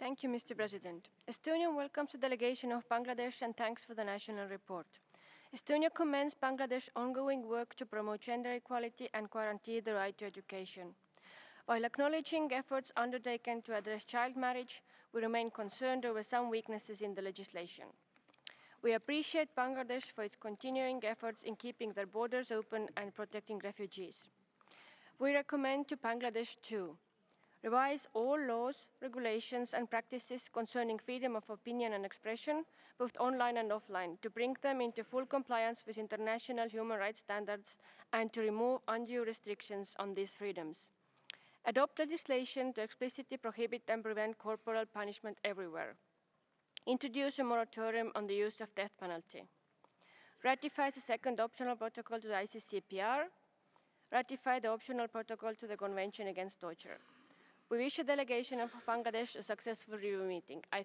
Thank you, Mr. President. Estonia welcomes the delegation of Bangladesh and thanks for the national report. Estonia commends Bangladesh's ongoing work to promote gender equality and guarantee the right to education. While acknowledging efforts undertaken to address child marriage, we remain concerned over some weaknesses in the legislation. We appreciate Bangladesh for its continuing efforts in keeping their borders open and protecting refugees. We recommend to Bangladesh to revise all laws, regulations, and practices concerning freedom of opinion and expression, both online and offline, to bring them into full compliance with international human rights standards and to remove undue restrictions on these freedoms. Adopt legislation to explicitly prohibit and prevent corporal punishment everywhere. Introduce a moratorium on the use of death penalty. Ratify the second optional protocol to the ICCPR. Ratify the optional protocol to the Convention Against Torture. We wish the delegation of Bangladesh a successful review meeting. I